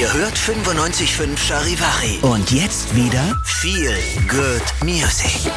Ihr hört 95.5 Charivari. Und jetzt wieder Feel Good Music.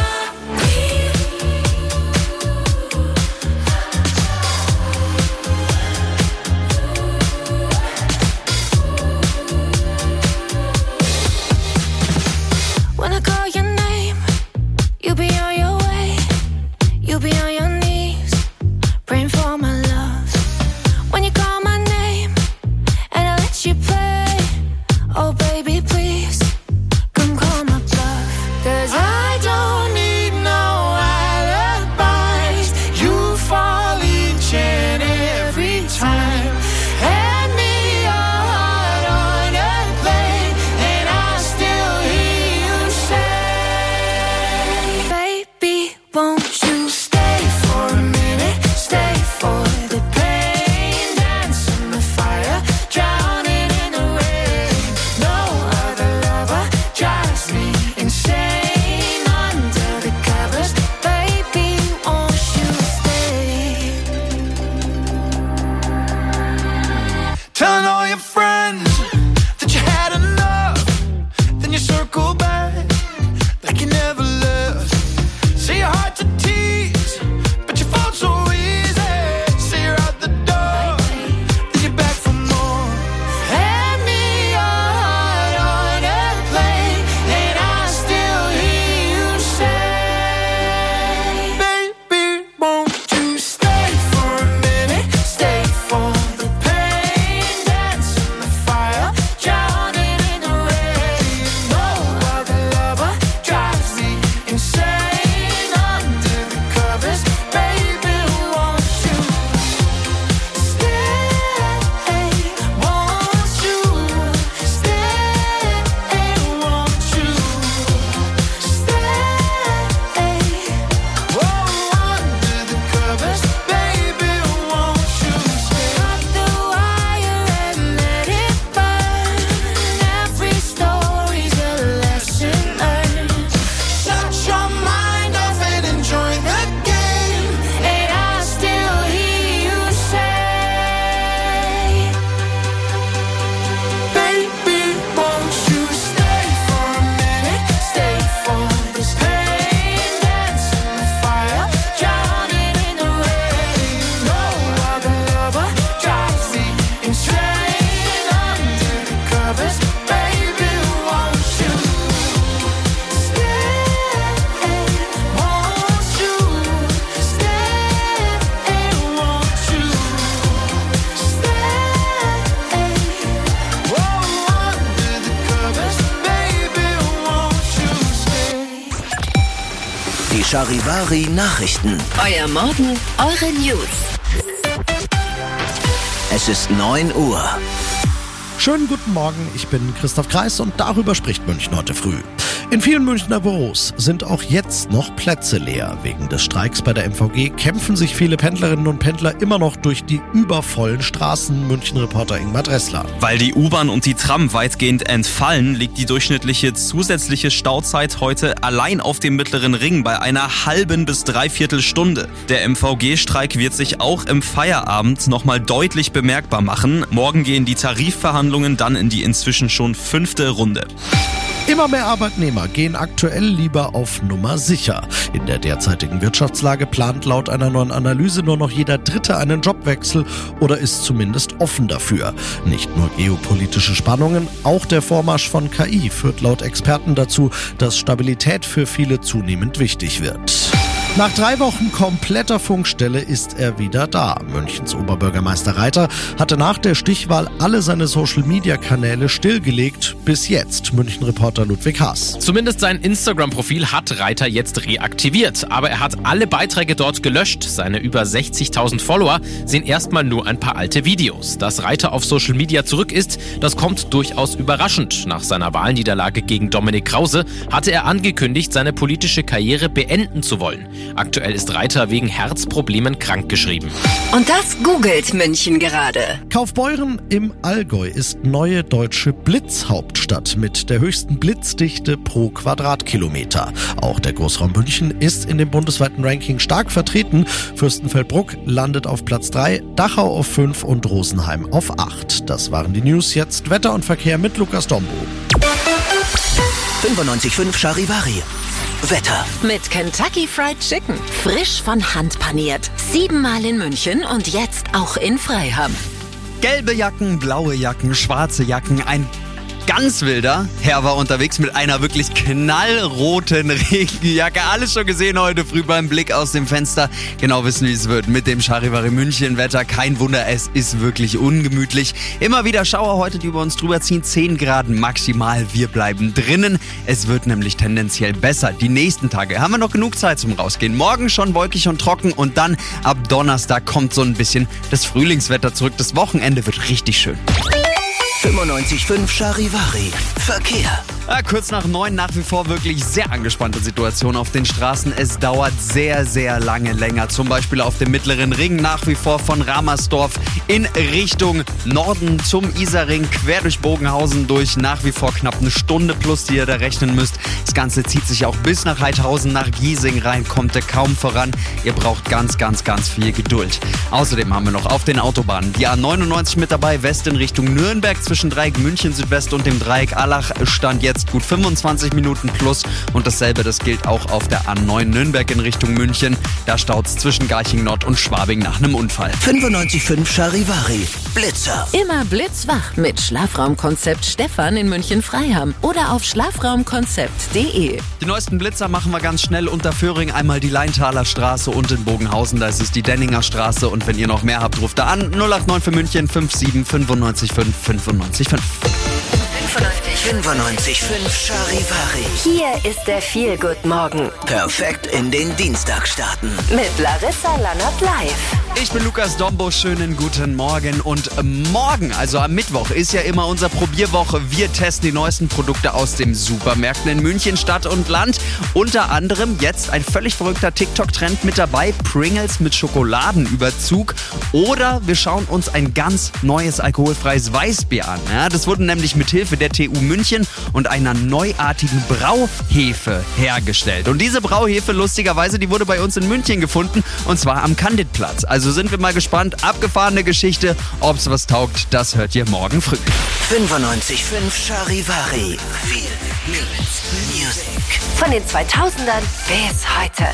Charivari Nachrichten. Euer Morgen, eure News. Es ist 9 Uhr. Schönen guten Morgen, ich bin Christoph Kreis und darüber spricht München heute früh. In vielen Münchner Büros sind auch jetzt noch Plätze leer. Wegen des Streiks bei der MVG kämpfen sich viele Pendlerinnen und Pendler immer noch durch die übervollen Straßen. München-Reporter Ingmar Dressler. Weil die U-Bahn und die Tram weitgehend entfallen, liegt die durchschnittliche zusätzliche Stauzeit heute allein auf dem Mittleren Ring bei einer halben bis dreiviertel Stunde. Der MVG-Streik wird sich auch im Feierabend nochmal deutlich bemerkbar machen. Morgen gehen die Tarifverhandlungen dann in die inzwischen schon 5. Runde. Immer mehr Arbeitnehmer gehen aktuell lieber auf Nummer sicher. In der derzeitigen Wirtschaftslage plant laut einer neuen Analyse nur noch jeder Dritte einen Jobwechsel oder ist zumindest offen dafür. Nicht nur geopolitische Spannungen, auch der Vormarsch von KI führt laut Experten dazu, dass Stabilität für viele zunehmend wichtig wird. Nach 3 Wochen kompletter Funkstelle ist er wieder da. Münchens Oberbürgermeister Reiter hatte nach der Stichwahl alle seine Social-Media-Kanäle stillgelegt. Bis jetzt, München-Reporter Ludwig Haas. Zumindest sein Instagram-Profil hat Reiter jetzt reaktiviert. Aber er hat alle Beiträge dort gelöscht. Seine über 60.000 Follower sehen erstmal nur ein paar alte Videos. Dass Reiter auf Social Media zurück ist, das kommt durchaus überraschend. Nach seiner Wahlniederlage gegen Dominik Krause hatte er angekündigt, seine politische Karriere beenden zu wollen. Aktuell ist Reiter wegen Herzproblemen krankgeschrieben. Und das googelt München gerade. Kaufbeuren im Allgäu ist neue deutsche Blitzhauptstadt mit der höchsten Blitzdichte pro Quadratkilometer. Auch der Großraum München ist in dem bundesweiten Ranking stark vertreten. Fürstenfeldbruck landet auf Platz 3, Dachau auf 5 und Rosenheim auf 8. Das waren die News. Jetzt Wetter und Verkehr mit Lukas Dombo. 95.5 Charivari. Wetter. Mit Kentucky Fried Chicken. Frisch von Hand paniert. 7-mal in München und jetzt auch in Freiham. Gelbe Jacken, blaue Jacken, schwarze Jacken, ein ganz wilder Herr war unterwegs mit einer wirklich knallroten Regenjacke. Alles schon gesehen heute früh beim Blick aus dem Fenster. Genau wissen, wie es wird mit dem Charivari München Wetter. Kein Wunder, es ist wirklich ungemütlich. Immer wieder Schauer heute, die über uns drüber ziehen. 10 Grad maximal. Wir bleiben drinnen. Es wird nämlich tendenziell besser. Die nächsten Tage haben wir noch genug Zeit zum Rausgehen. Morgen schon wolkig und trocken und dann ab Donnerstag kommt so ein bisschen das Frühlingswetter zurück. Das Wochenende wird richtig schön. 95.5 Charivari. Verkehr. Ja, kurz nach 9 nach wie vor wirklich sehr angespannte Situation auf den Straßen. Es dauert sehr, sehr lange länger. Zum Beispiel auf dem Mittleren Ring nach wie vor von Ramersdorf in Richtung Norden zum Isarring, quer durch Bogenhausen durch. Nach wie vor knapp eine Stunde plus, die ihr da rechnen müsst. Das Ganze zieht sich auch bis nach Heidhausen, nach Giesing rein, kommt ihr kaum voran. Ihr braucht ganz, ganz, ganz viel Geduld. Außerdem haben wir noch auf den Autobahnen die A99 mit dabei, West in Richtung Nürnberg zwischen Dreieck München Südwest und dem Dreieck Allach. Stand jetzt gut 25 Minuten plus und dasselbe, das gilt auch auf der A9 Nürnberg in Richtung München. Da staut's zwischen Garching Nord und Schwabing nach einem Unfall. 95.5 Charivari. Blitzer. Immer blitzwach mit Schlafraumkonzept Stefan in München-Freiham oder auf schlafraumkonzept.de. Die neuesten Blitzer machen wir ganz schnell unter Föhring. Einmal die Leintaler Straße und in Bogenhausen, da ist es die Denninger Straße. Und wenn ihr noch mehr habt, ruft da an 089 für München 57 95 5 95 5. 95.5 Charivari. Hier ist der Feel-Good-Morgen Perfekt in den Dienstag starten. mit Larissa Lannert live. Ich bin Lukas Dombo, schönen guten Morgen. Und morgen, also am Mittwoch, ist ja immer unsere Probierwoche. Wir testen die neuesten Produkte aus den Supermärkten in München, Stadt und Land. Unter anderem jetzt ein völlig verrückter TikTok-Trend mit dabei, Pringles mit Schokoladenüberzug. Oder wir schauen uns ein ganz neues alkoholfreies Weißbier an. Ja, das wurde nämlich mit Hilfe der TU München und einer neuartigen Brauhefe hergestellt. Und diese Brauhefe, lustigerweise, die wurde bei uns in München gefunden und zwar am Candidplatz. Also sind wir mal gespannt. Abgefahrene Geschichte. Ob's was taugt, das hört ihr morgen früh. 95.5 Charivari. Viel Music. Von den 2000ern bis heute.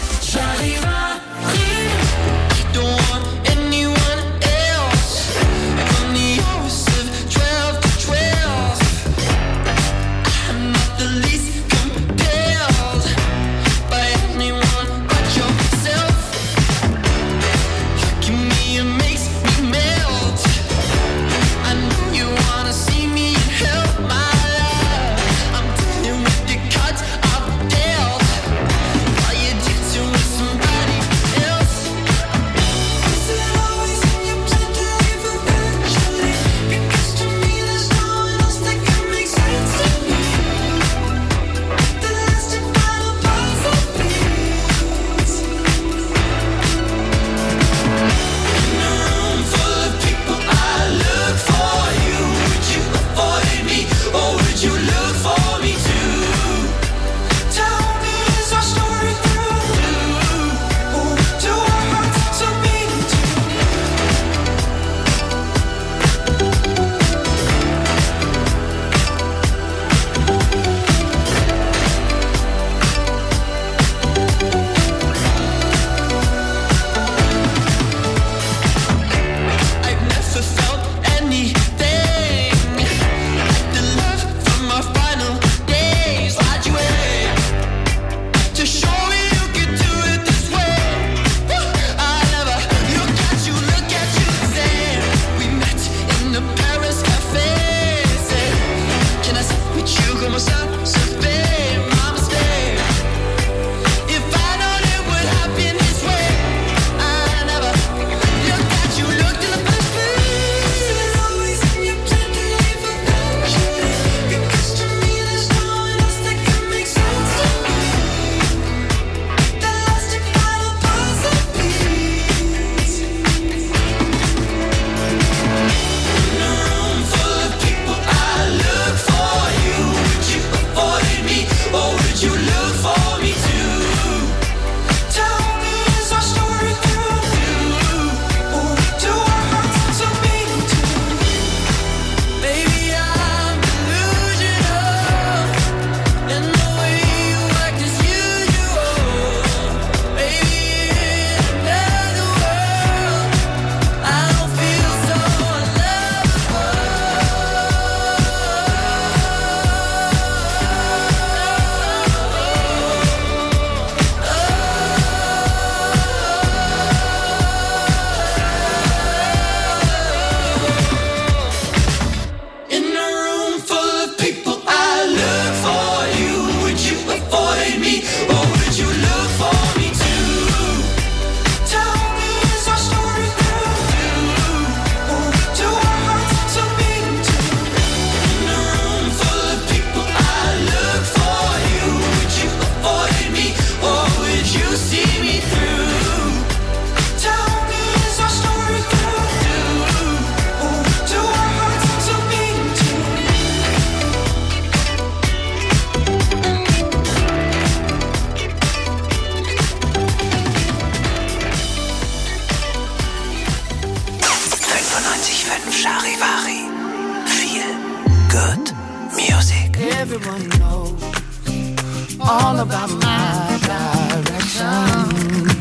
Charivari. Feel good music. Everyone knows all about my direction.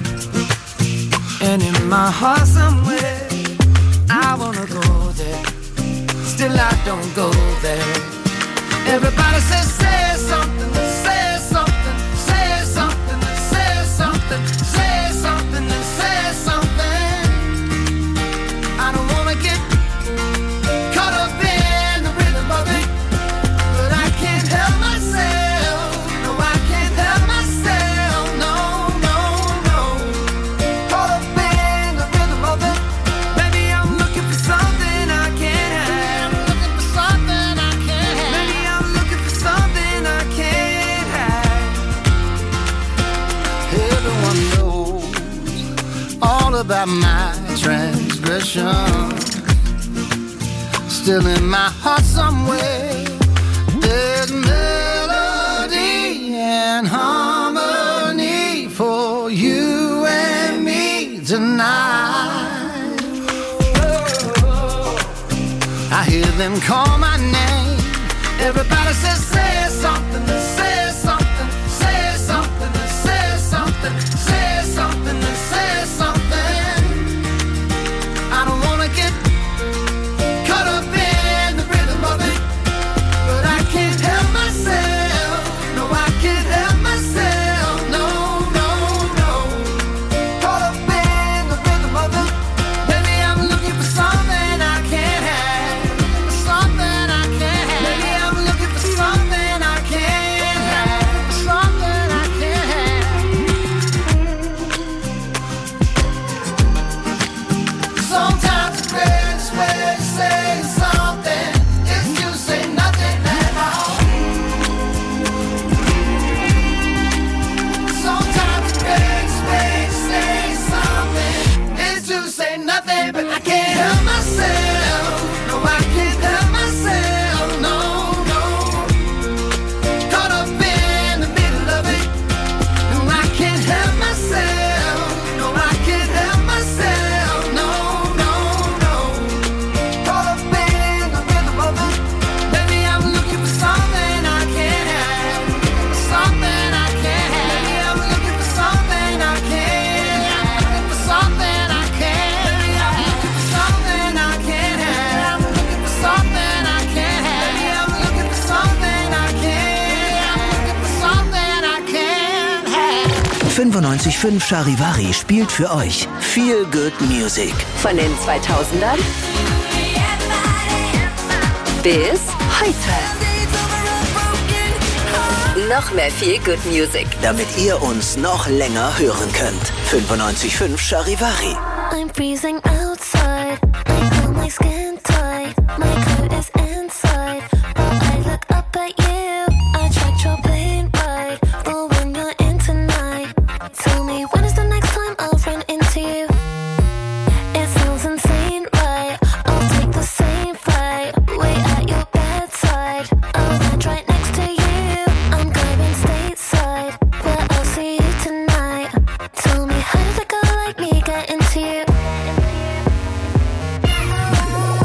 And in my heart somewhere, I wanna go there. Still I don't go there. Everybody says, say something, say something, say something, say something, say something, say something. I don't wanna get caught up in the rhythm of it, but I can't help myself. No, I can't help myself. No, no, no. Caught up in the rhythm of it. Maybe I'm looking for something I can't have. I'm looking for something I can't have. Maybe I'm looking for something I can't have. Everyone knows all about my transgression. Still in my heart somewhere, there's melody and harmony for you and me tonight. I hear them call my name. Everybody says, say something, say something, say something, say something, say something, say something. I don't wanna get caught up in the rhythm of it, but I can't help myself. No, I can't help myself. No, no, no. Caught up in the rhythm of it. Maybe I'm looking for something I can't have. Looking for something I can't have. Maybe I'm looking for something I can't have. Something I can't have. Sometimes the greatest way to say something is to say nothing at all. Sometimes the greatest way to say something is to say nothing, but I can't help myself. No, I can't help myself. No, no. Caught up in the middle of it. No, I can't help myself. No, I can't help myself. No, no, no. Caught up in the rhythm of it. Maybe I'm looking for something I can't have. Something I can't have. Maybe I'm looking for something I can't have. Looking for something I can't. Maybe I'm looking for something I can't have. Looking for something I can't have. Maybe I'm looking for something I can't. Looking for something I can't have. 95.5 Charivari spielt für euch Feel Good Music. Von den 2000ern bis heute. Noch mehr Feel Good Music. Damit ihr uns noch länger hören könnt. 95.5 Charivari. I'm freezing outside. I feel my skin tight. My coat is inside. But I look up at you. I tried your plane ride. But when you're in tonight, tell me when is the next time I'll run into you? It sounds insane, right? I'll take the same flight. Wait at your bedside. I'll land right next to you. I'm going stateside. Where I'll see you tonight. Tell me how did a girl like me get into you?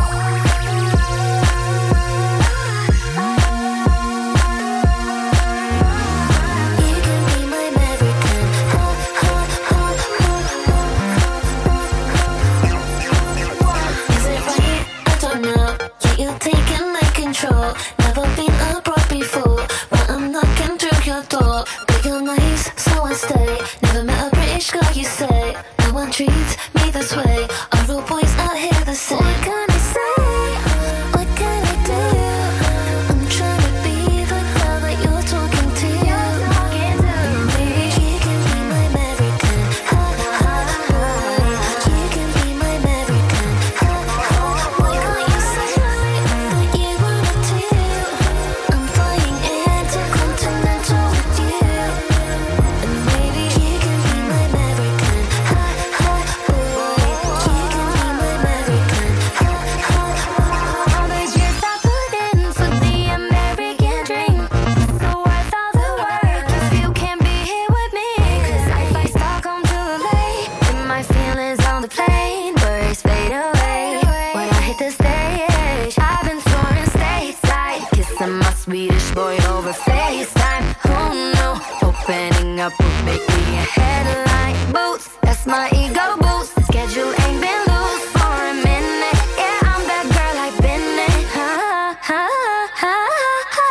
Swedish boy over FaceTime. Who knew? Opening up would make me a headline. Boots, that's my ego boost. Schedule ain't been loose for a minute. Yeah, I'm that girl I've been in. Ha, ha, ha, ha.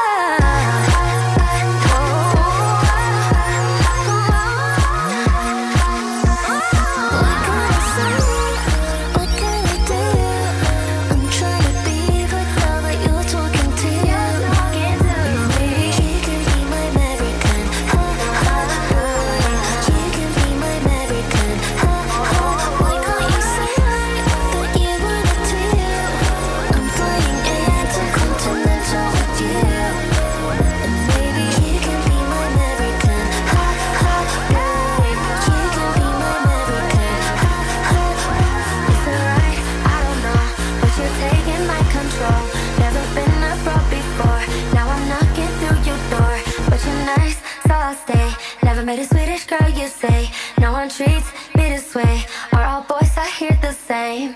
What can I do? I'm trying to be the girl that you're talking to. Maybe she can be my American. Ha, ha, ha. You can be my American. Ha, ha. Why can't you say that you wanted to? I'm flying intercontinental with you. And maybe you can be my American. Ha, ha, babe. You can be my American. Ha, ha. Is it right? I don't know. But you're taking my control. Never been abroad before. Now I'm knocking through your door. But you're nice, so I'll stay. Never met a Swedish girl, you say. No one treats me this way. Are all boys I hear the same?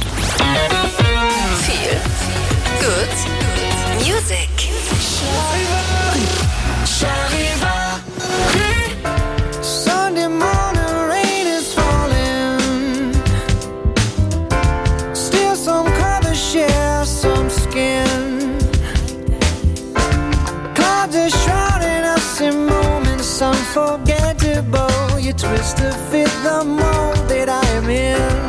Feel good music. Sunday morning rain is falling. Still some colors share some skin. Clouds are shrouding us in moments unforgettable. You twist to fit the mold that I am in.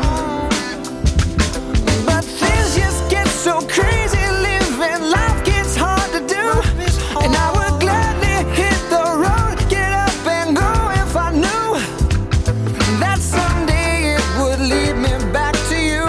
But things just get so crazy. Living life gets hard to do. And I would gladly hit the road, get up and go if I knew that someday it would lead me back to you.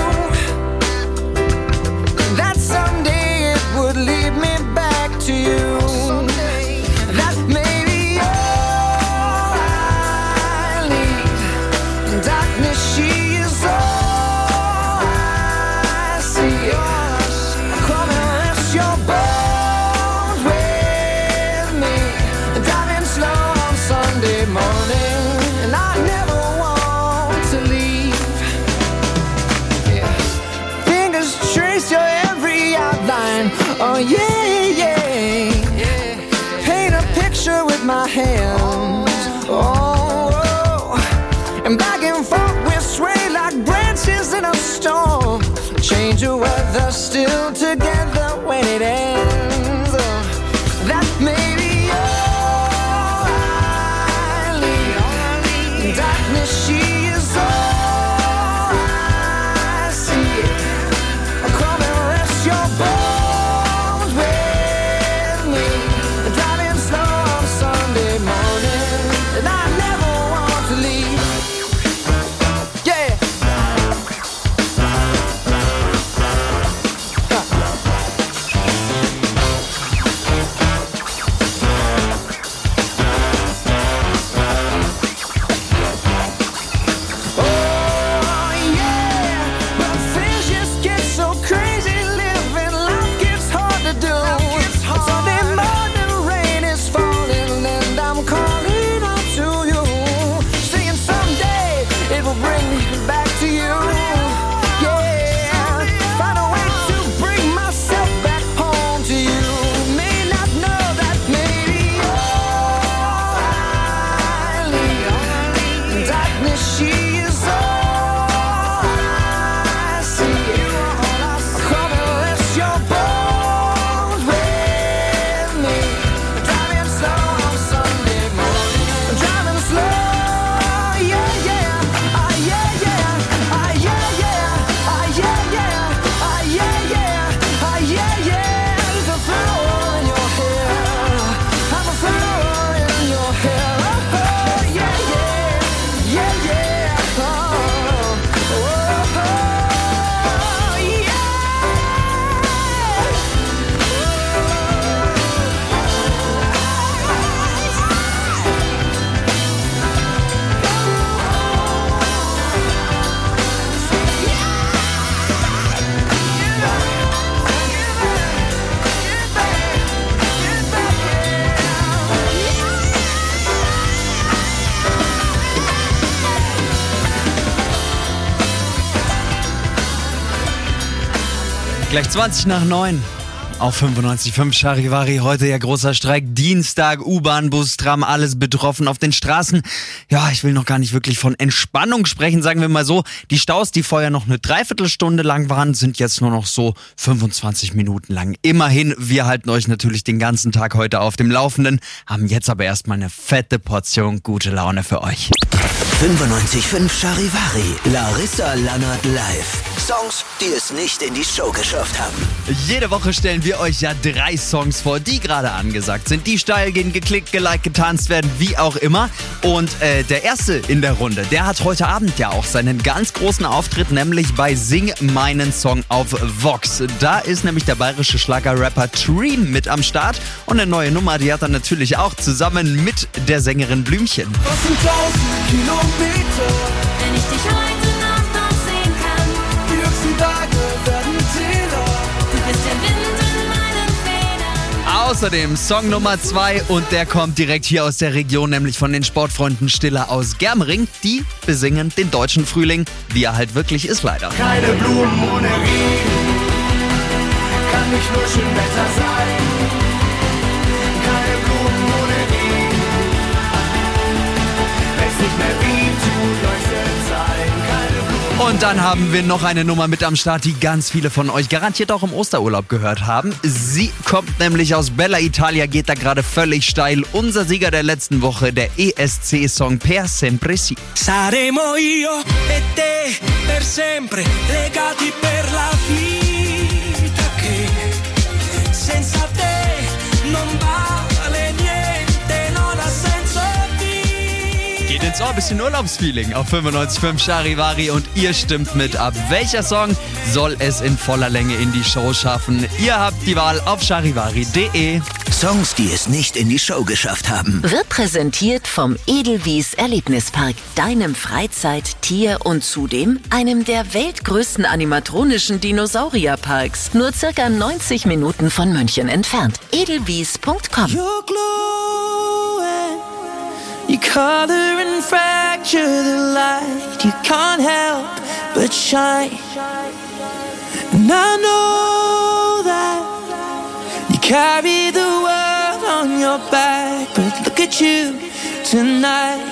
That someday it would lead me back to you. That maybe all I need. Darkness, she is all I see. Come and rest your bones with me. Driving slow on Sunday morning, and I never want to leave. Yeah. Fingers trace your every outline. Oh yeah, yeah. Paint a picture with my hands. Oh, oh. And back and forth we sway like branches in a storm. Change of weather, still together when it ends. Oh, that may be all I need. Darkness, she is all I see. Come and rest your bones with me. Driving slow on Sunday morning, and I never want to leave. Yeah. Oh yeah, but things just get so crazy. Living life gets hard to do. Sunday morning rain is falling, and I'm calling out to you, saying someday it will bring me back to you. Yeah, find a way to bring myself back home to you. May not know that maybe all I need. Darkness, she is all I see. Come and rest your bones with me. Driving slow on Sunday morning. Driving slow, yeah, yeah. Ah, yeah, yeah. Ah, yeah, yeah. Ah, yeah, yeah. Ah, yeah, yeah. Ah, yeah, yeah. There's a flower in your hair. I'm a flower in your hair. Oh, yeah, yeah. Yeah, yeah. Oh, oh, oh, yeah. Gleich 20 nach 9. Auf 95.5 Charivari, heute ja großer Streik, Dienstag, U-Bahn, Bus, Tram, alles betroffen auf den Straßen. Ja, ich will noch gar nicht wirklich von Entspannung sprechen, sagen wir mal so. Die Staus, die vorher noch eine Dreiviertelstunde lang waren, sind jetzt nur noch so 25 Minuten lang. Immerhin, wir halten euch natürlich den ganzen Tag heute auf dem Laufenden, haben jetzt aber erstmal eine fette Portion gute Laune für euch. 95.5 Charivari, Larissa Lannert live. Songs, die es nicht in die Show geschafft haben. Jede Woche stellen wir euch ja 3 Songs vor, die gerade angesagt sind, die steil gehen, geklickt, geliked, getanzt werden, wie auch immer. Und der erste in der Runde, der hat heute Abend ja auch seinen ganz großen Auftritt, nämlich bei Sing meinen Song auf Vox. Da ist nämlich der bayerische Schlager-Rapper Dream mit am Start und eine neue Nummer, die hat er natürlich auch zusammen mit der Sängerin Blümchen. Was sind 1000 Kilometer? Wenn ich dich heute Nacht noch sehen kann, Die höchsten Tage werden Täler. du bist der Wind in meinen Federn. Außerdem Song Nummer 2 und der kommt direkt hier aus der Region, nämlich von den Sportfreunden Stiller aus Germering. Die besingen den deutschen Frühling, wie er halt wirklich ist leider. Keine Blumen ohne Regen. Kann nicht nur schön Wetter sein. Keine Blumen ohne Regen. Wenn's nicht mehr weh tut, leuchtet sein. Keine Blumen. Und dann haben wir noch eine Nummer mit am Start, die ganz viele von euch garantiert auch im Osterurlaub gehört haben. Sie kommt nämlich aus Bella Italia, geht da gerade völlig steil. Unser Sieger der letzten Woche, der ESC-Song Per Sempre Si. Saremo io e te per sempre legati per la vita che senza te non vale niente, non ha senso vivere. Geht ins Ohr, bisschen Urlaubsfeeling auf 95.5 Charivari und ihr stimmt mit ab. Welcher Song soll es in voller Länge in die Show schaffen? Ihr habt die Wahl auf charivari.de. Songs, die es nicht in die Show geschafft haben. Wird präsentiert vom Edelwies Erlebnispark, deinem Freizeit-, Tier- und zudem einem der weltgrößten animatronischen Dinosaurierparks. Nur circa 90 Minuten von München entfernt. Edelwies.com. You're glowing, you color and fracture the light. You can't help but shine. And I know that you carry the world on your back, but look at you tonight.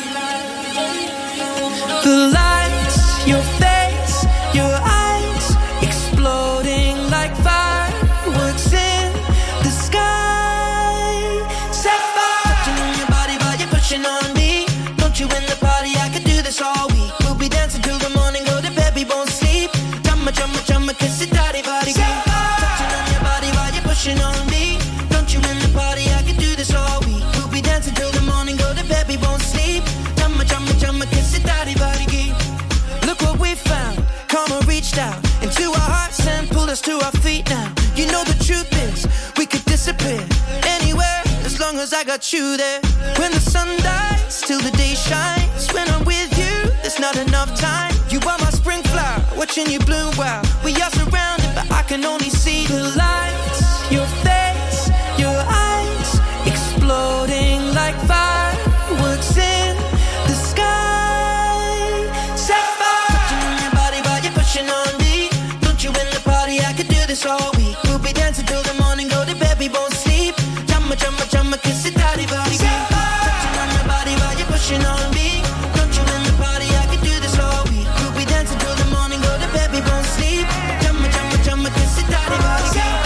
The lights, your face, your eyes, exploding like fireworks in the sky. Set fire, touching on your body while you're pushing on me. Don't you in the party? I could do this all week. We'll be dancing till the morning, go to bed, we won't sleep. Chumma, chumma, chumma, kiss it, daddy, body, touching on your body while you're pushing on me. Don't you in the party? I could do this all week. We'll be dancing till the morning, go to bed, we won't sleep. Chumma, chumma, chumma, kiss it, daddy, body, look what we found. Karma reached out into our hearts and pulled us to our feet now. You know the truth is, we could disappear anywhere as long as I got you there. When the sun dies, till the day shines. When I'm with you, there's not enough time. You are my spring flower, watching you bloom wild. We are surrounded, but I can only see the lights. Your face, your eyes, exploding like fireworks in the sky. Set fire, touching on your body while you're pushing on me. Don't you in the party? I could do this all week. We'll be dancing till the morning, go to bed, we won't sleep. Chumma, chumma, chumma, kiss it, daddy, body, touching on your body while you're pushing on me. Don't you in the party? I could do this all week. We'll be dancing till the morning, go to bed, we won't sleep. Chumma, chumma, chumma, kiss it, daddy, body.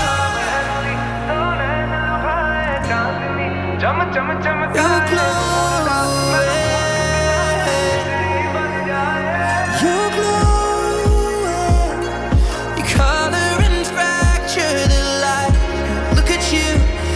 You're glowing, you're glowing. You color and fracture the light. Look at you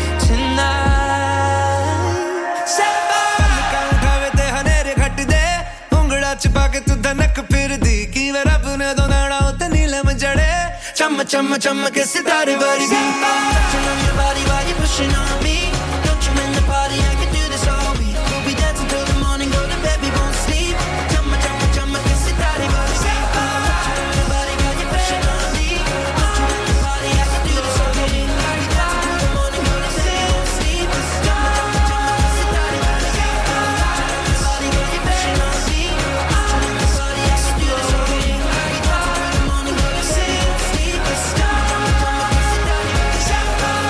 tonight. Set fire. उठावे ते हनेरे घट दे उंगड़ा चिपा के तू धनक फिर दी की वे रब ने दो नाड़ा उते नीलम जड़े Chumma, chumma, chumma, kiss it, daddy, body, touching on your body while you're pushing on me. Don't you in the party? I could do this all week. We'll be dancing till the morning, go to bed, we won't sleep. Chumma, chumma, chumma, kiss it, daddy, body, touching on your body while you're pushing on me. Don't you in the party? I could do this all week. We'll be dancing till the morning, go to bed, we won't sleep. Chumma, chumma, chumma, kiss it, daddy, body, touching on your body while you're pushing on me. Don't you in the party? I could do this all week. We'll be dancing till the morning, go to bed, we won't sleep. Chumma, chumma, chumma, kiss it, daddy, body,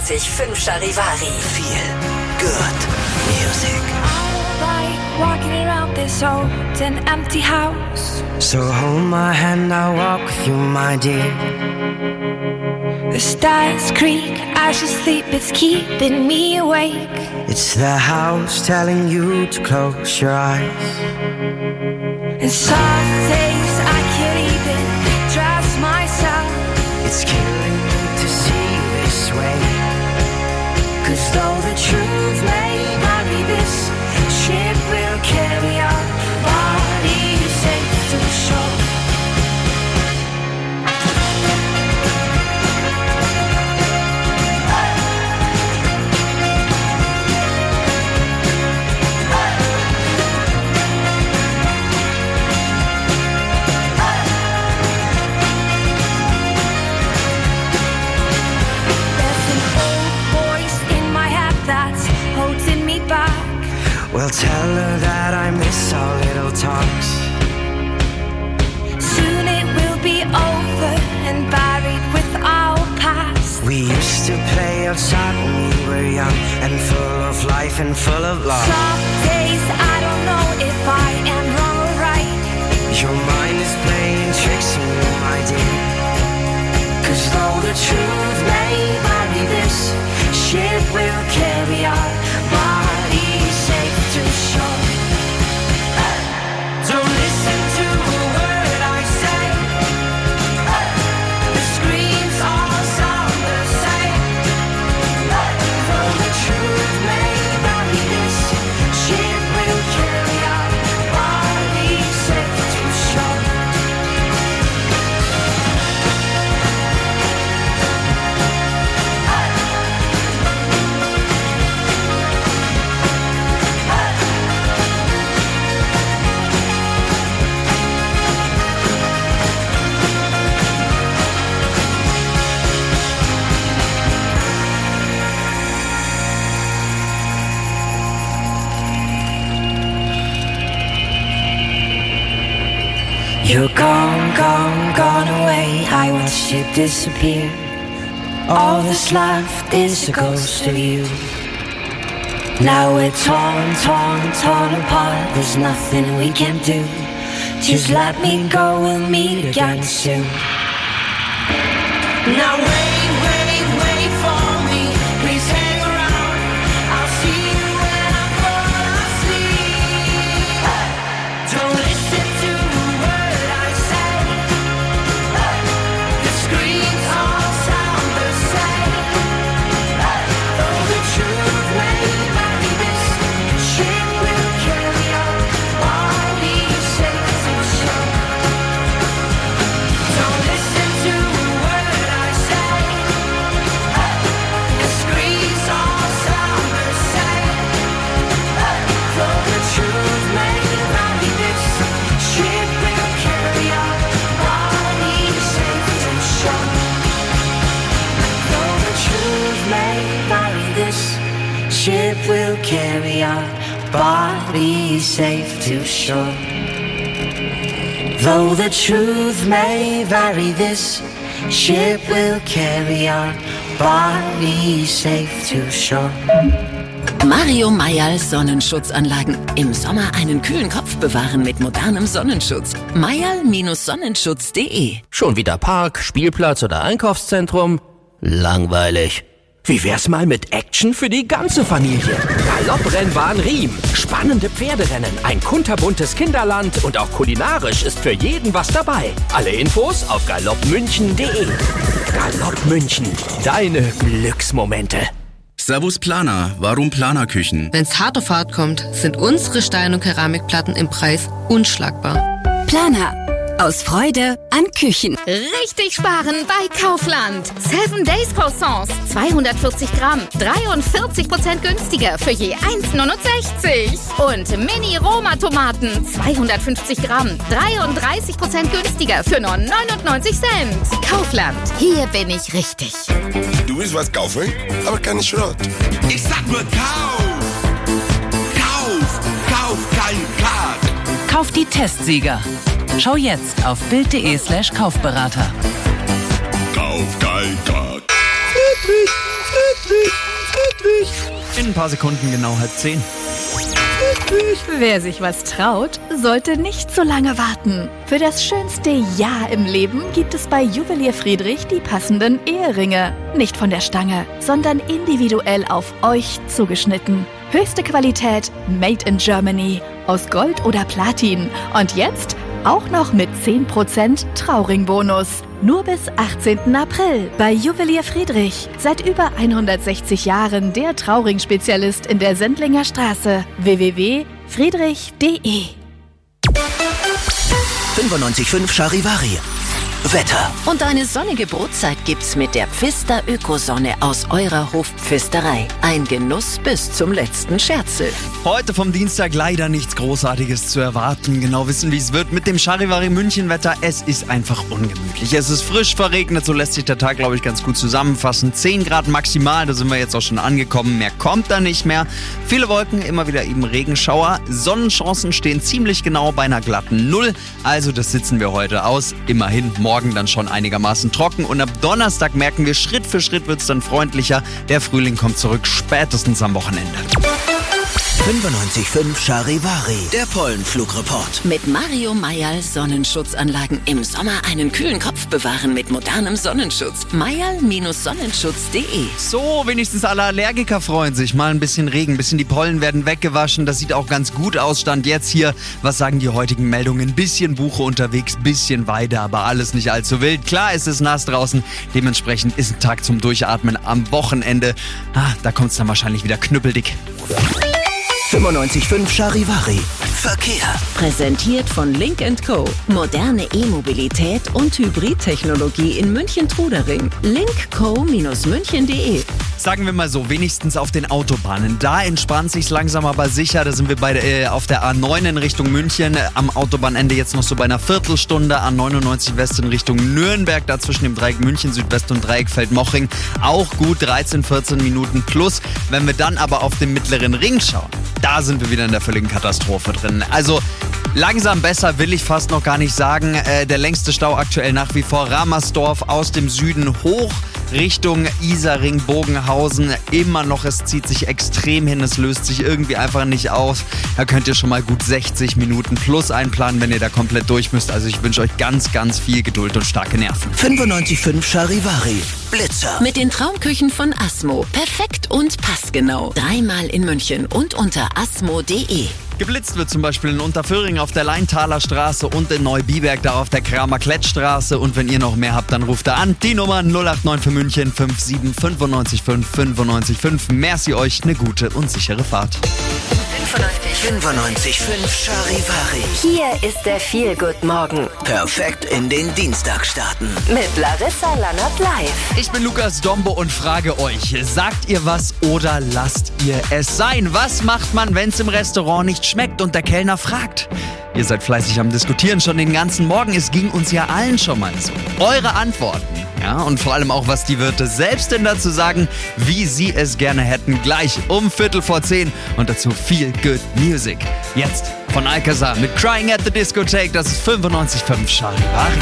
99.5 Charivari. Feel good music. Like walking around this old and empty house. So hold my hand, I'll walk with you, my dear. The stars creak as you sleep, it's keeping me awake. It's the house telling you to close your eyes. And some days I can't even trust myself. It's killing me to see you this way. 'Cause though the truth may vary, this ship will carry our body safe to shore. Well, tell her that I miss our little talks. Soon it will be over and buried with our past. We used to play outside when we were young and full of life and full of love. Some days I don't know if I am wrong or right. Your mind is playing tricks on you, my dear. 'Cause though the truth may vary, this ship will carry our body safe to shore. Don't listen to a word I say. The screams all sound the same. Though the truth may vary, this ship will carry our body safe to shore. You're gone, gone, gone away. I watched you disappear. All that's left is a ghost of you. Now we're torn, torn, torn apart. There's nothing we can do. Just let me go, we'll meet again soon. Now wait, wait, wait for me. Please hang around. I'll see you when I fall asleep. Don't listen to a word I say. The screams all sound the same. Though the truth may vary, this ship will carry our body safe to shore. Don't listen to a word I say. The screams all sound the same. Though the truth may vary, this ship will carry our body safe to shore. Though the truth may vary, this ship will carry our body safe to shore. Though the truth may vary, this ship will carry our body safe to shore. Mario Mayall Sonnenschutzanlagen. Im Sommer einen kühlen Kopf bewahren mit modernem Sonnenschutz. Mayall-sonnenschutz.de. Schon wieder Park, Spielplatz oder Einkaufszentrum? Langweilig. Wie wär's mal mit Action für die ganze Familie? Galopprennbahn Riem, spannende Pferderennen, ein kunterbuntes Kinderland und auch kulinarisch ist für jeden was dabei. Alle Infos auf galoppmünchen.de. Galopp München, deine Glücksmomente. Servus Planer, warum Planerküchen? Wenn's hart auf hart kommt, sind unsere Stein- und Keramikplatten im Preis unschlagbar. Planer. Aus Freude an Küchen. Richtig sparen bei Kaufland. 7 Days Croissants, 240 Gramm, 43% günstiger für je 1,69. Und Mini-Roma-Tomaten, 250 Gramm, 33% günstiger für nur 99 Cent. Kaufland, hier bin ich richtig. Du willst was kaufen, aber keine Schrott. Ich sag nur Kauf! Kauf! Kauf kein Kack! Kauf die Testsieger. Schau jetzt auf bild.de/Kaufberater. Kauf kein Kack. Friedrich, Friedrich. In ein paar Sekunden genau 9:30. Wer sich was traut, sollte nicht so lange warten. Für das schönste Ja im Leben gibt es bei Juwelier Friedrich die passenden Eheringe. Nicht von der Stange, sondern individuell auf euch zugeschnitten. Höchste Qualität, made in Germany, aus Gold oder Platin. Und jetzt auch noch mit 10% Trauringbonus. Nur bis 18. April bei Juwelier Friedrich. Seit über 160 Jahren der Trauring-Spezialist in der Sendlinger Straße. www.friedrich.de 95.5 Charivari. Wetter. Und eine sonnige Brotzeit gibt's mit der Pfister Ökosonne aus eurer Hofpfisterei. Ein Genuss bis zum letzten Scherzel. Heute vom Dienstag leider nichts Großartiges zu erwarten. Genau wissen, wie es wird mit dem Charivari München-Wetter. Es ist einfach ungemütlich. Es ist frisch verregnet, so lässt sich der Tag, glaube ich, ganz gut zusammenfassen. 10 Grad maximal, da sind wir jetzt auch schon angekommen. Mehr kommt da nicht mehr. Viele Wolken, immer wieder eben Regenschauer. Sonnenchancen stehen ziemlich genau bei einer glatten 0. Also das sitzen wir heute aus. Immerhin morgen dann schon einigermaßen trocken. Und ab Donnerstag merken wir, Schritt für Schritt wird es dann freundlicher. Der Frühling kommt zurück, spätestens am Wochenende. 95.5 Charivari, der Pollenflugreport. Mit Mario Mayal Sonnenschutzanlagen im Sommer einen kühlen Kopf bewahren mit modernem Sonnenschutz. Mayal-sonnenschutz.de. So, wenigstens alle Allergiker freuen sich. Mal ein bisschen Regen, ein bisschen die Pollen werden weggewaschen. Das sieht auch ganz gut aus. Stand jetzt hier. Was sagen die heutigen Meldungen? Bisschen Buche unterwegs, bisschen Weide, aber alles nicht allzu wild. Klar, es ist nass draußen. Dementsprechend ist ein Tag zum Durchatmen am Wochenende. Da kommt es dann wahrscheinlich wieder knüppeldick. 95.5 Charivari. Verkehr. Präsentiert von Link & Co. Moderne E-Mobilität und Hybridtechnologie in München-Trudering. linkco-münchen.de. Sagen wir mal so, wenigstens auf den Autobahnen. Da entspannt sich's langsam aber sicher. Da sind wir auf der A9 in Richtung München. Am Autobahnende jetzt noch so bei einer Viertelstunde. A99 West in Richtung Nürnberg. Da zwischen dem Dreieck München Südwest und Dreieck Feldmoching. Auch gut 13, 14 Minuten plus. Wenn wir dann aber auf den mittleren Ring schauen, da sind wir wieder in der völligen Katastrophe drin. Also langsam besser will ich fast noch gar nicht sagen. Der längste Stau aktuell nach wie vor Ramersdorf aus dem Süden hoch Richtung Isarring, Bogenhausen. Immer noch, es zieht sich extrem hin, es löst sich irgendwie einfach nicht auf. Da könnt ihr schon mal gut 60 Minuten plus einplanen, wenn ihr da komplett durch müsst. Also ich wünsche euch ganz, ganz viel Geduld und starke Nerven. 95.5 Charivari. Blitzer. Mit den Traumküchen von Asmo. Perfekt und passgenau. 3-mal in München und unter asmo.de. Geblitzt wird zum Beispiel in Unterföhring auf der Leintaler Straße und in Neubiberg da auf der Kramer-Klettstraße. Und wenn ihr noch mehr habt, dann ruft da an. Die Nummer 089 für München 57 95 5 95 5. Merci euch, eine gute und sichere Fahrt. 95.5 Charivari. Hier ist der Feel-Good-Morgen. Perfekt in den Dienstag starten. Mit Larissa Lannert live. Ich bin Lukas Dombo und frage euch, sagt ihr was oder lasst ihr es sein? Was macht man, wenn es im Restaurant nicht schmeckt und der Kellner fragt? Ihr seid fleißig am Diskutieren schon den ganzen Morgen. Es ging uns ja allen schon mal so. Eure Antworten, ja, und vor allem auch, was die Wirte selbst denn dazu sagen, wie sie es gerne hätten, gleich um 9:15 und dazu viel Good Music. Jetzt von Alcazar mit Crying at the Discotheque, das ist 95.5 Charivari.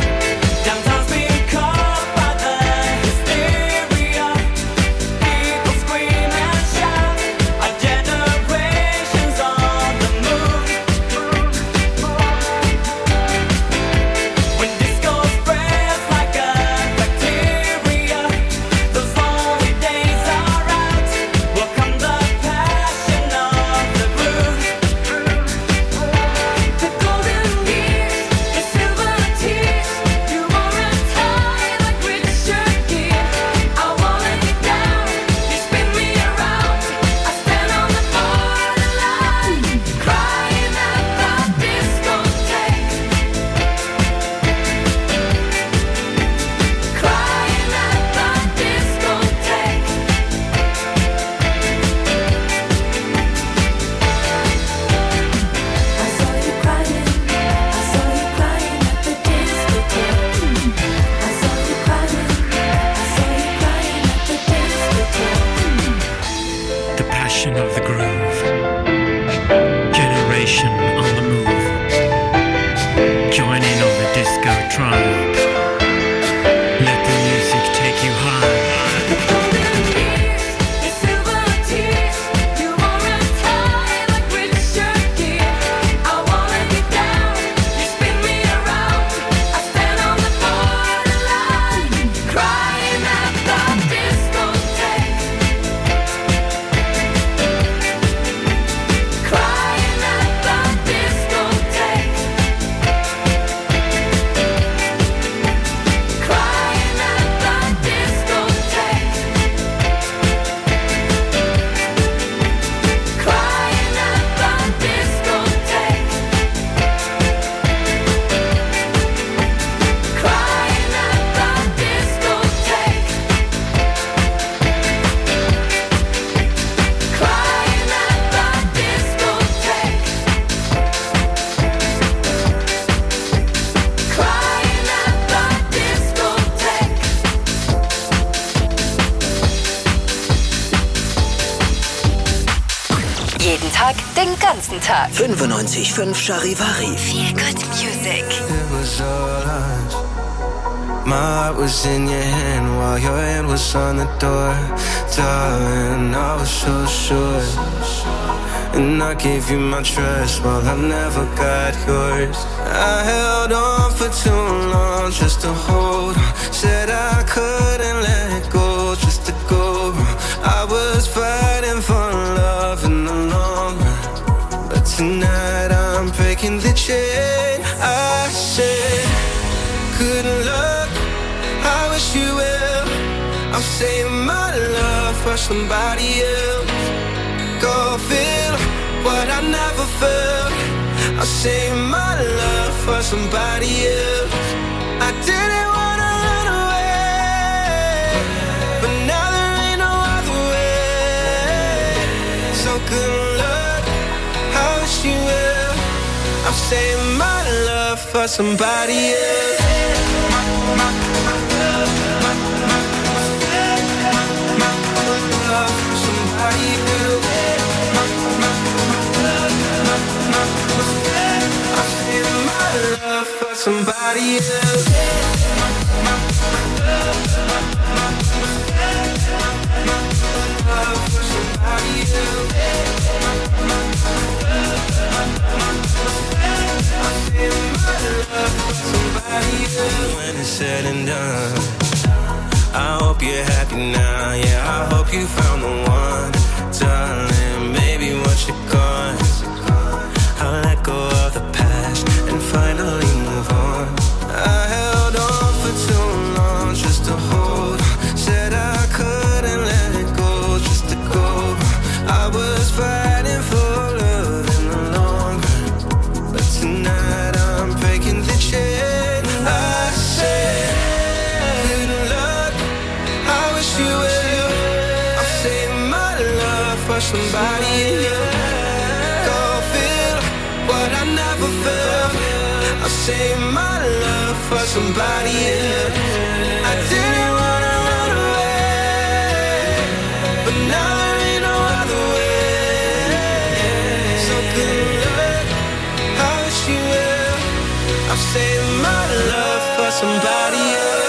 Of the groove, generation on the move, join in on the disco tribe, let the music take you high. The golden years, the silver tears. Jeden Tag, den ganzen Tag. 95.5 Charivari. Feel good music. It was all us. My heart was in your hand while your hand was on the door. Darling, I was so sure. And I gave you my trust while I never got yours. I held on for too long just to hold on. Said I couldn't let go just to go. I was fighting for love in the long run, but tonight I'm breaking the chain. I said, good luck, I wish you well. I'm saving my love for somebody else. Go feel what I never felt. I'll save my love for somebody else. I didn't wanna run away, but now there ain't no other way. So good luck, I wish you well. I'm saving my love for somebody else. Somebody else. When it's said and done, I hope you're happy now. Yeah, I hope you found the one, darling. Maybe once you're gone, I'll let go of the past and finally move on. I held on for too long just to hold on. Said I couldn't let it go just to go. I was fighting for love in the long run, but tonight I'm breaking the chain. I said, good luck, I wish you well. I'm saving my love for somebody else. Go feel what I never felt. I'll save my love for somebody else. I didn't wanna run away, but now there ain't no other way. So good luck, I wish you well. I'll save my love for somebody else.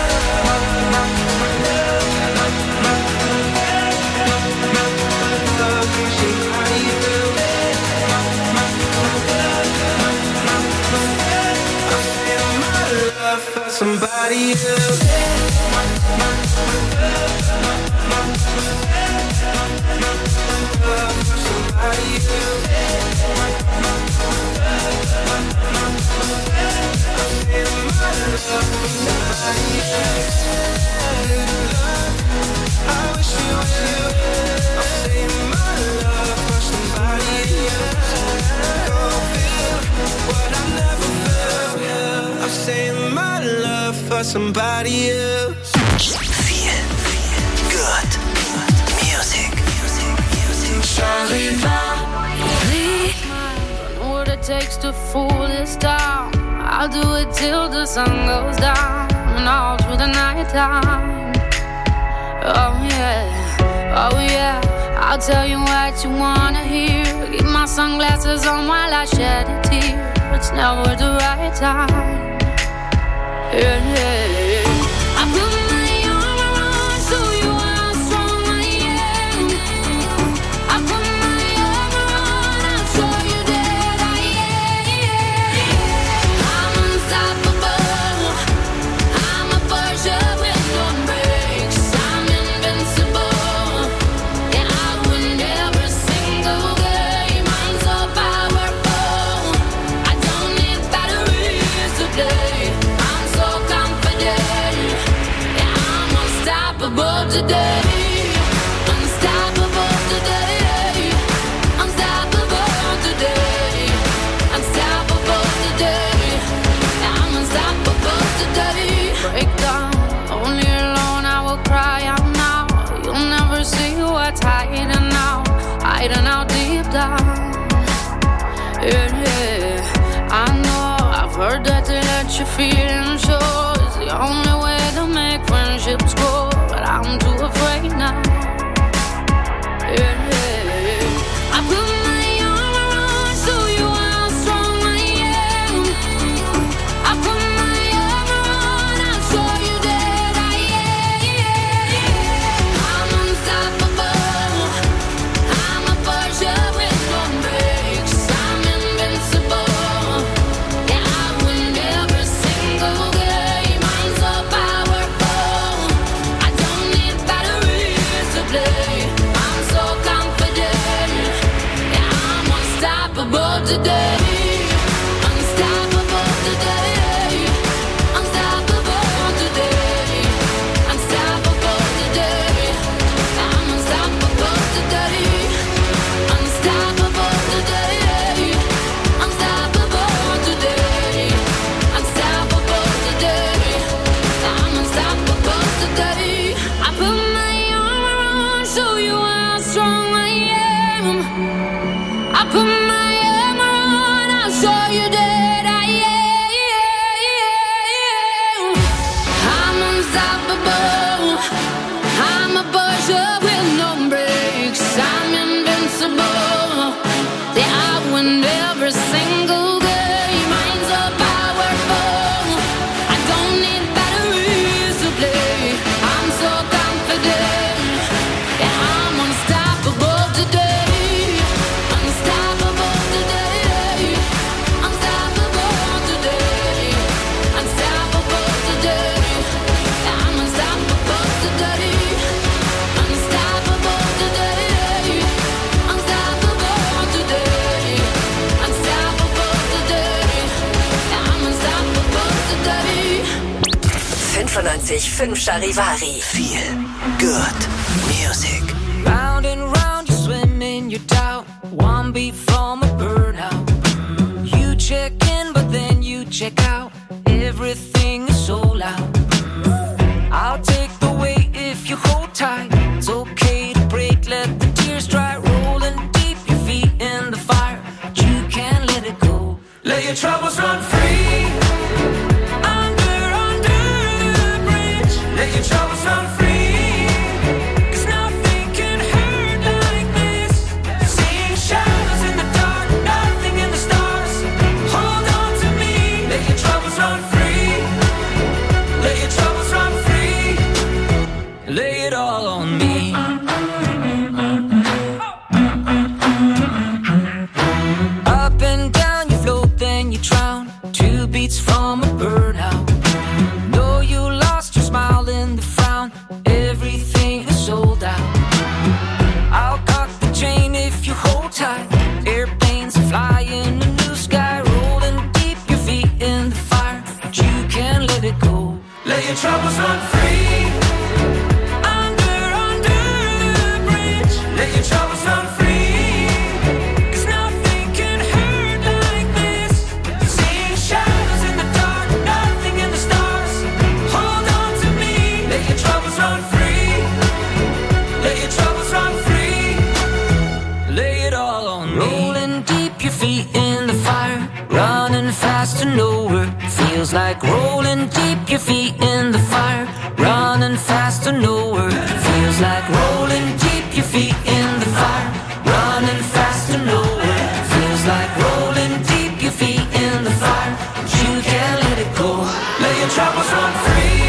For somebody else. I wish you well. I'm saving my love for somebody else. Go feel what I never felt. I'm saving my love for somebody else. Feel good music. Charivari. What it takes to fool this town. I'll do it till the sun goes down and all through the night time. Oh yeah, I'll tell you what you wanna hear. Keep my sunglasses on while I shed a tear. It's never the right time. Yeah. I put my arm around so you are strong, I am. I put my arm around, I'll show you that I am. I'm unstoppable. I'm a Porsche with no brakes. I'm invincible. Yeah, I win every single game. I'm so powerful. I don't need batteries today. I'm so confident. Yeah, I'm unstoppable today. Unstoppable today. Unstoppable today. Unstoppable today. Yeah, I'm unstoppable today. Break down, only alone I will cry out now. You'll never see what's hiding out deep down. Yeah, I know, I've heard that to let your feelings show is the only way to make friendships grow, but I'm too afraid now. Yeah, I put I put my armor on, I'll show you that I am. I'm unstoppable. I'm a Porsche with no brakes. I'm invincible. Yeah, I win every single game. Mine's so powerful. I don't need batteries to play. I'm so confident. Yeah, I'm unstoppable today. Unstoppable today. Unstoppable today. Unstoppable today. Yeah, I'm unstoppable today. Unstoppable today. Unstoppable today. Unstoppable today. Yeah, I'm unstoppable today. 95.5 Charivari. Feel good music. Round and round you swim in your doubt. One beat from a burnout. You check in but then you check out. Everything is so loud. I'll take the weight if you hold tight. It's okay to break, let the tears dry. Rolling deep, your feet in the fire. But you can't let it go. Let your troubles run free. Under the bridge. Let your troubles run free. 'Cause nothing can hurt like this. Seeing shadows in the dark, nothing in the stars. Hold on to me. Let your troubles run free. Let your troubles run free. Lay it all on me. Up and down you float, then you drown. 2 beats from a burnout. Know you lost your smile in the frown. Everything is sold out. I'll cock the chain if you hold tight. Airplanes fly in the new sky. Rolling deep, your feet in the fire. But you can't let it go. Let your troubles run free. Under the bridge. Let your troubles run free. 'Cause nothing can hurt like this. Seeing shadows in the dark, nothing in the stars. Hold on to me. Let your troubles run free. Let your troubles run free. Lay it all on me. Rolling deep, your feet in the fire. Running fast to nowhere. Feels like rolling deep, your feet in the fire. Running fast to nowhere. Feels like rolling deep, your feet in the fire. Running fast to nowhere. Feels like rolling deep, your feet in the fire. But you can't let it go. Let your troubles run free.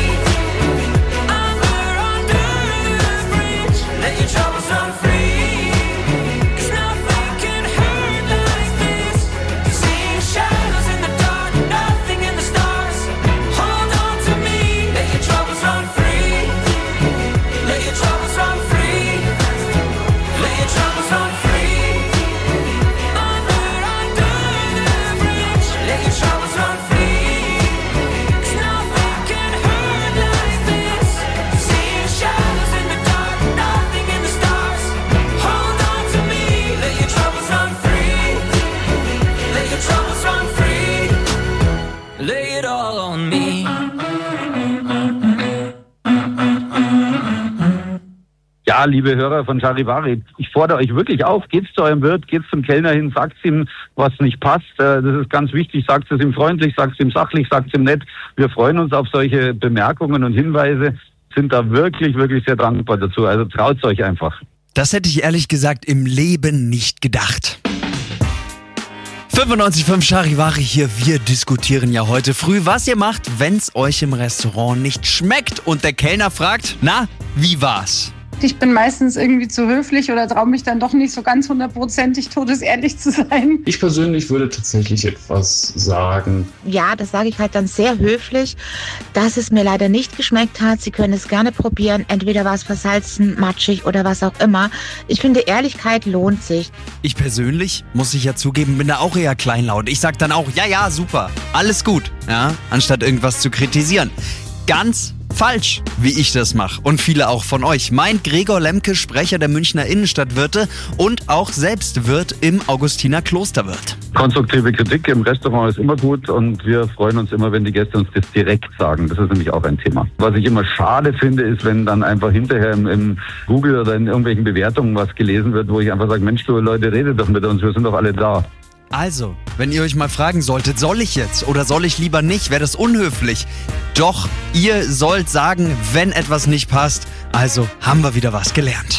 Under the bridge. Let your troubles run free. 'Cause nothing can hurt like this. Seeing shadows in the dark, nothing in the stars. Hold on to me. Let your troubles run free. Let your troubles run free. Let your troubles run free. Under the bridge. Let your troubles run free. 'Cause nothing can hurt like this. Seeing shadows in the dark, nothing in the stars. Hold on to me. Let your troubles run free. Let your troubles run free. Lay it all on me. Ja, liebe Hörer von Charivari, ich fordere euch wirklich auf, geht's zu eurem Wirt, geht's zum Kellner hin, sagt's ihm, was nicht passt. Das ist ganz wichtig, sagt es ihm freundlich, sagt es ihm sachlich, sagt es ihm nett. Wir freuen uns auf solche Bemerkungen und Hinweise, sind da wirklich, wirklich sehr dankbar dazu. Also traut's euch einfach. Das hätte ich ehrlich gesagt im Leben nicht gedacht. 95.5 Charivari hier. Wir diskutieren ja heute früh, was ihr macht, wenn's euch im Restaurant nicht schmeckt und der Kellner fragt, na, wie war's? Ich bin meistens irgendwie zu höflich oder traue mich dann doch nicht so ganz 100%ig todesehrlich zu sein. Ich persönlich würde tatsächlich etwas sagen. Ja, das sage ich halt dann sehr höflich, dass es mir leider nicht geschmeckt hat. Sie können es gerne probieren. Entweder war es versalzen, matschig oder was auch immer. Ich finde, Ehrlichkeit lohnt sich. Ich persönlich, muss ich ja zugeben, bin da auch eher kleinlaut. Ich sag dann auch, ja, super, alles gut, ja, anstatt irgendwas zu kritisieren. Ganz falsch, wie ich das mache und viele auch von euch, meint Gregor Lemke, Sprecher der Münchner Innenstadtwirte und auch selbst Wirt im Augustiner Klosterwirt. Konstruktive Kritik im Restaurant ist immer gut und wir freuen uns immer, wenn die Gäste uns das direkt sagen. Das ist nämlich auch ein Thema. Was ich immer schade finde, ist, wenn dann einfach hinterher im Google oder in irgendwelchen Bewertungen was gelesen wird, wo ich einfach sage, Mensch, du Leute, redet doch mit uns, wir sind doch alle da. Also, wenn ihr euch mal fragen solltet, soll ich jetzt oder soll ich lieber nicht, wäre das unhöflich. Doch, ihr sollt sagen, wenn etwas nicht passt. Also haben wir wieder was gelernt.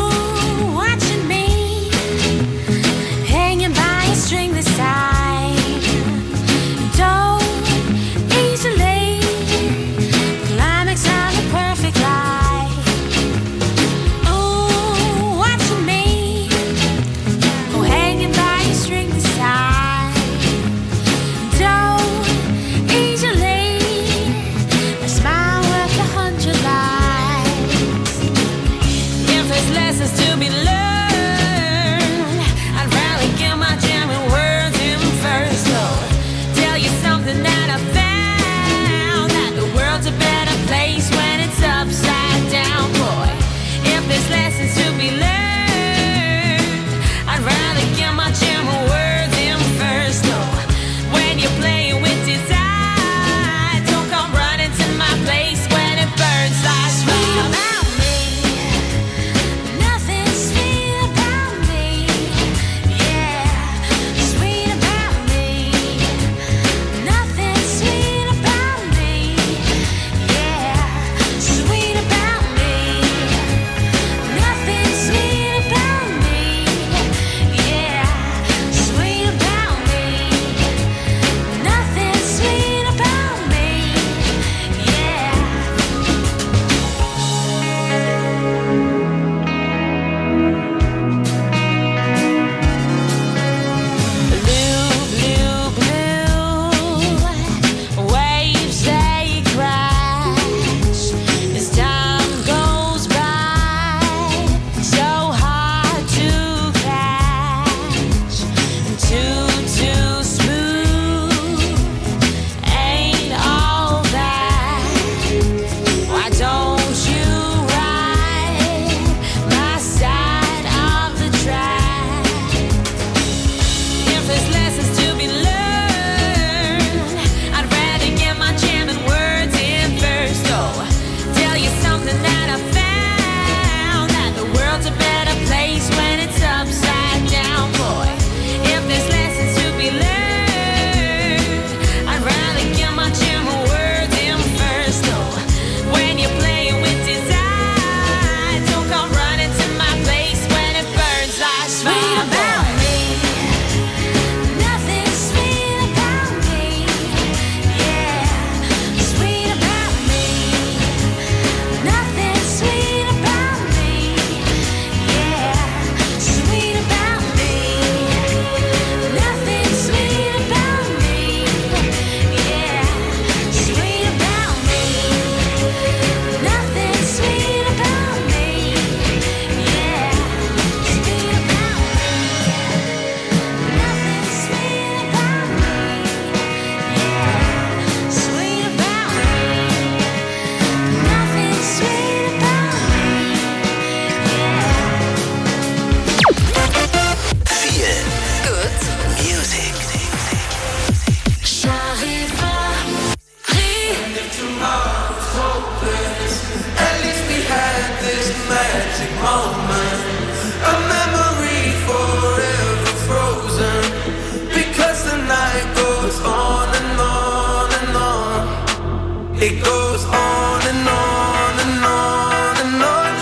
It goes on and on and on and on,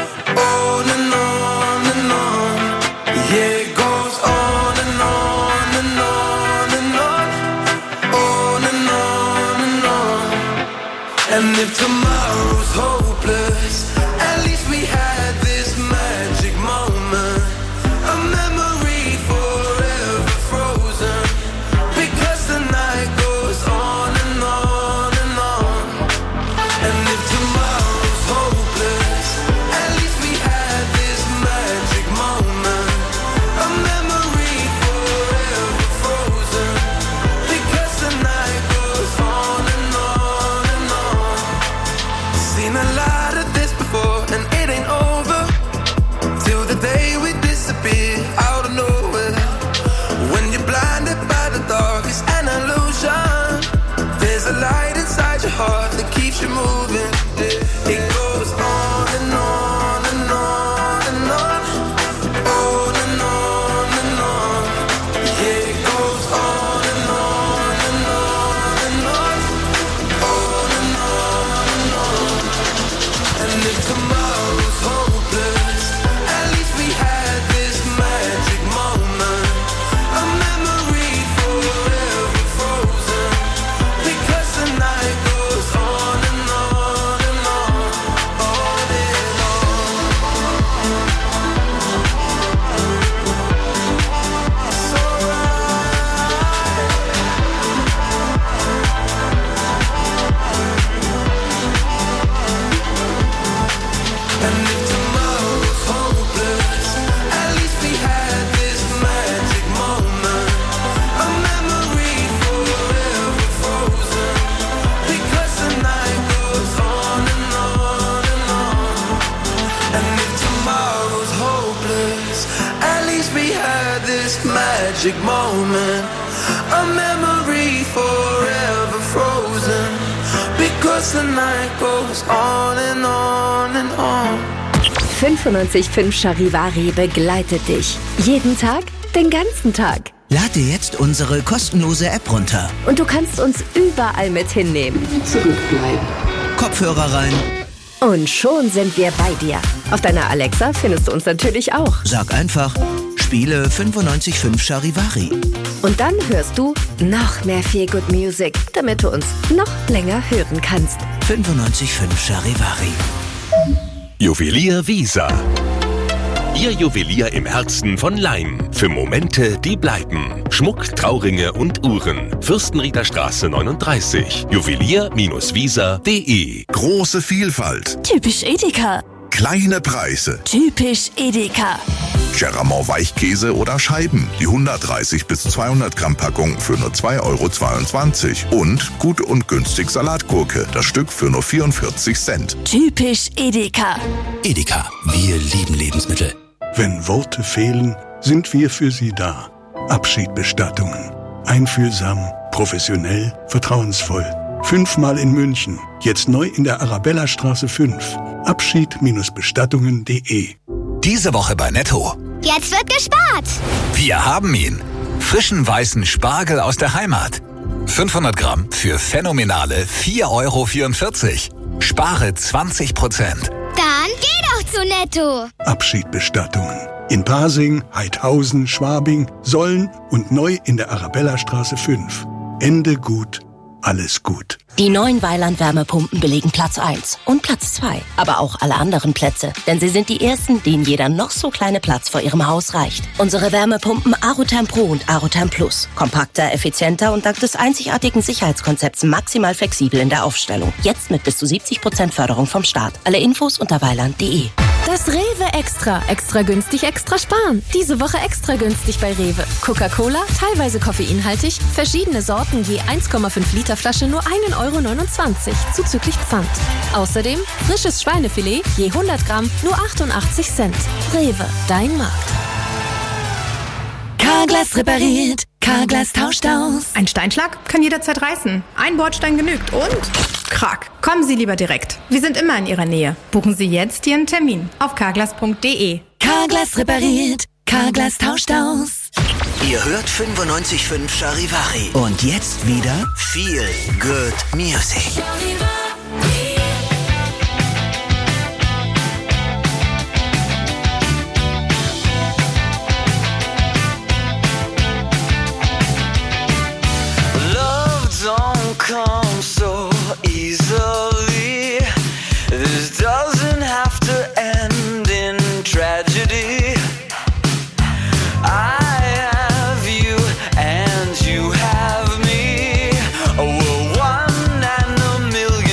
on and on and on. Yeah, it goes on and on and on and on and on. And if tomorrow's hopeless, at least we had this magic moment, a memory forever frozen, because the night goes on and on and on. And if tomorrow's hopeless, at least we had this magic moment, a we had this magic moment, a memory forever frozen, because the night goes on and on and on. 95.5 Charivari begleitet dich. Jeden Tag, den ganzen Tag. Lade dir jetzt unsere kostenlose App runter. Und du kannst uns überall mit hinnehmen. Zurückbleiben. Kopfhörer rein. Und schon sind wir bei dir. Auf deiner Alexa findest du uns natürlich auch. Sag einfach, spiele 95.5 Charivari. Und dann hörst du noch mehr Feel Good Music, damit du uns noch länger hören kannst. 95.5 Charivari. Juwelier Wiesa. Ihr Juwelier im Herzen von Laim. Für Momente, die bleiben. Schmuck, Trauringe und Uhren. Fürstenrieder Straße 39. Juwelier-wiesa.de. Große Vielfalt. Typisch Edeka. Kleine Preise. Typisch Edeka. Geramont Weichkäse oder Scheiben. Die 130 bis 200 Gramm Packung für nur 2,22 €. Und gut und günstig Salatgurke. Das Stück für nur 44 Cent. Typisch Edeka. Edeka. Wir lieben Lebensmittel. Wenn Worte fehlen, sind wir für Sie da. Abschiedbestattungen. Einfühlsam, professionell, vertrauensvoll. 5-mal in München. Jetzt neu in der Arabellastraße 5. Abschied-bestattungen.de. Diese Woche bei Netto. Jetzt wird gespart. Wir haben ihn. Frischen weißen Spargel aus der Heimat. 500 Gramm für phänomenale 4,44 €. Spare 20%. Dann geh doch zu Netto. Abschiedbestattungen. In Pasing, Heidhausen, Schwabing, Solln und neu in der Arabellastraße 5. Ende gut, alles gut. Die neuen Weiland-Wärmepumpen belegen Platz 1 und Platz 2, aber auch alle anderen Plätze. Denn sie sind die ersten, denen jeder noch so kleine Platz vor ihrem Haus reicht. Unsere Wärmepumpen Arotherm Pro und Arotherm Plus. Kompakter, effizienter und dank des einzigartigen Sicherheitskonzepts maximal flexibel in der Aufstellung. Jetzt mit bis zu 70% Förderung vom Staat. Alle Infos unter weiland.de. Das Rewe Extra. Extra günstig, extra sparen. Diese Woche extra günstig bei Rewe. Coca-Cola, teilweise koffeinhaltig, verschiedene Sorten je 1,5 Liter Flasche nur 1,29 € zuzüglich Pfand. Außerdem frisches Schweinefilet je 100 Gramm nur 88 Cent. Rewe, dein Markt. Carglass repariert. Carglass tauscht aus. Ein Steinschlag kann jederzeit reißen. Ein Bordstein genügt und Krack. Kommen Sie lieber direkt. Wir sind immer in Ihrer Nähe. Buchen Sie jetzt Ihren Termin auf carglass.de. Carglass repariert. Carglass tauscht aus. Ihr hört 95.5 Charivari. Und jetzt wieder Feel Good Music. Don't come so easily. This doesn't have to end in tragedy. I have you and you have me. Oh, we're 1 in a million.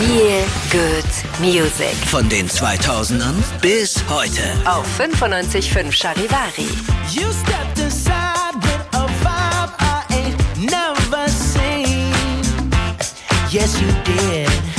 Feel Good Music. Von den 2000ern bis heute. Auf 95.5 Charivari. You stepped aside with a vibe I ain't never seen. Yes, you did.